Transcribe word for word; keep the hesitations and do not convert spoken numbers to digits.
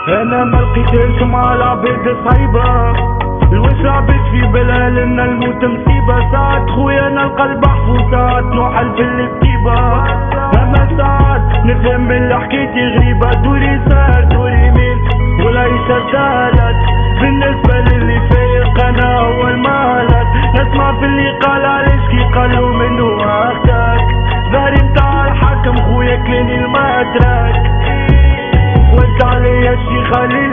انا ما لقيتهاش مع العباد صعيبة، الوش عباد في بالها لنا الموت مصيبة. ساعات خويا نلقى البحث وساعات نوحل في الكتيبة، اما ساعات نفهم بلي حكايتي غريبة. دوري صار دوري مين والعيشة ارتهلت، بالنسبة للي فايق انا هو المهلك. نسمع في اللي قال علاش كي قالوا منو اختك، ظهري متاع الحاكم خويا كلاني المترك. وانت عليا الشي خليل